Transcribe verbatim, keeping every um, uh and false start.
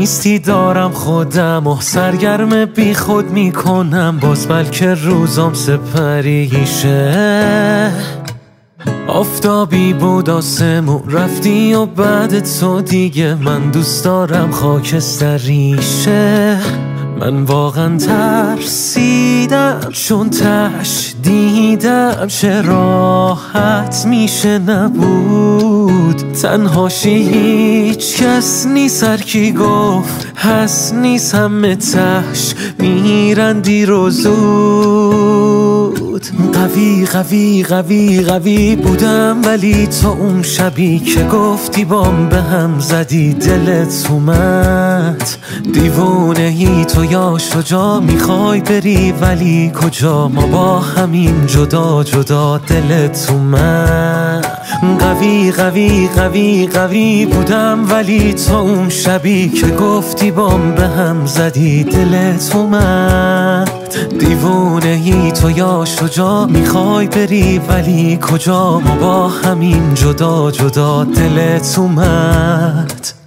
نیستی دارم خودم و سرگرم بی خود میکنم، باز بلکه روزام سپریشه. آفتابی بود آسمون رفتی و بعد تو دیگه من دوست دارم خاکستریشه. من واقعا ترسیدم چون تش دیدم چه راحت میشه نبود تنهاشی. هیچ کس نیست، هر کی گفت هست نیست، همه تش میرن دیر و زود. قوی قوی قوی قوی بودم ولی تو اون شبی که گفتی بام به هم زدی دلت اومد. دیوونه ای تو یا شجاع میخوای بری ولی کجا، ما با همین جدا جدا دلت اومد. قوی قوی قوی قوی بودم ولی تو اون شبی که گفتی بام به هم زدی دلت اومد. دیوونه ای تو یا شجاع میخوای بری ولی کجا، ما با همین جدا جدا دلت اومد.